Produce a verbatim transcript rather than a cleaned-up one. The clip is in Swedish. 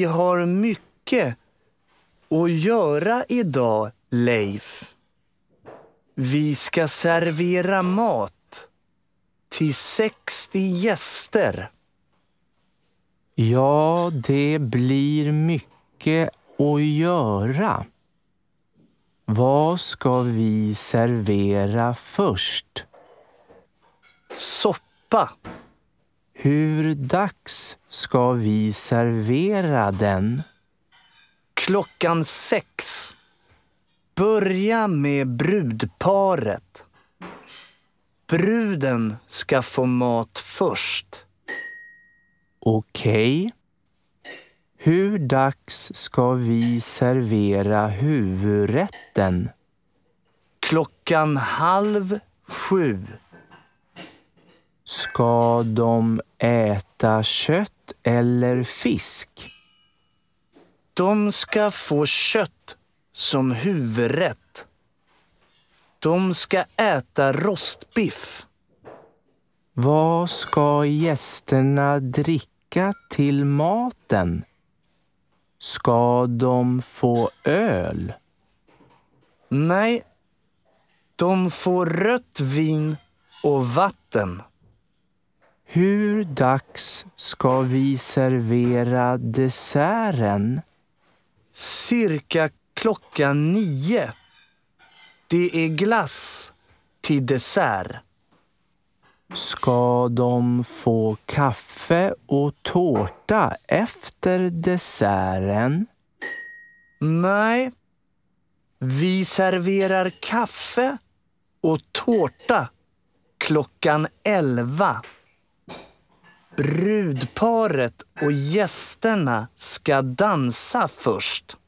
har mycket att göra idag, Leif. Vi ska servera mat till sextio gäster. Ja, det blir mycket att göra. Vad ska vi servera först? Soppa. Hur dags ska vi servera den? Klockan sex. Börja med brudparet. Bruden ska få mat först. Okej. Hur dags ska vi servera huvudrätten? Klockan halv sju. Ska de äta kött eller fisk? De ska få kött som huvudrätt. De ska äta rostbiff. Vad ska gästerna dricka till maten? Ska de få öl? Nej, de får rött vin och vatten. Hur dags ska vi servera desserten? Cirka klockan nio. Det är glass till dessert. Ska de få kaffe och tårta efter desserten? Nej, vi serverar kaffe och tårta klockan elva. Brudparet och gästerna ska dansa först.